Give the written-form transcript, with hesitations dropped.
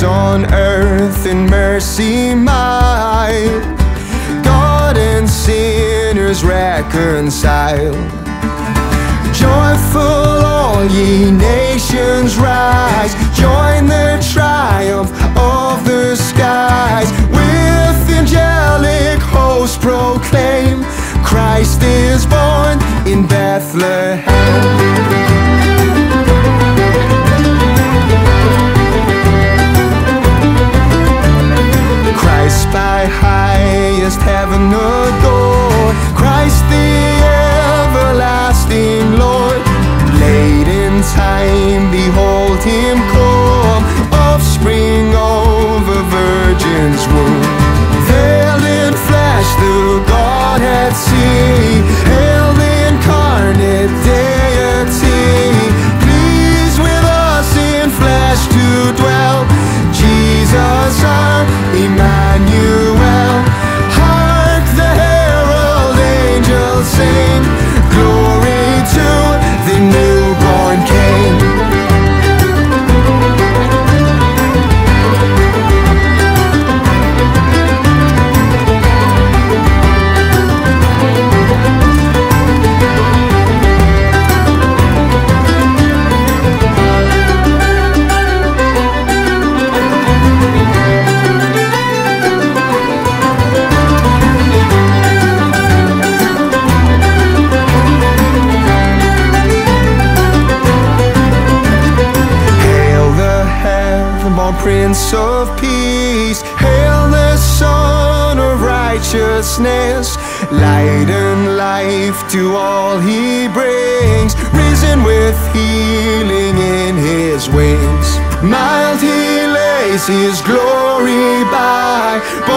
peace on earth and mercy mild, God and sinners reconciled. Joyful all ye nations rise, join the triumph of the skies. With angelic hosts proclaim, Christ is born in Bethlehem. Christ by highest heaven adored, Christ the everlasting Lord. Late in time behold him come, offspring of a virgin's womb. Veiled in flesh the Godhead see, hail the incarnate deity. Pleased with us in flesh to dwell, Jesus our Emmanuel. Hark the herald angels sing, glory to the newborn King. Prince of Peace, hail the Son of Righteousness. Light and life to all he brings, risen with healing in his wings. Mild he lays his glory by,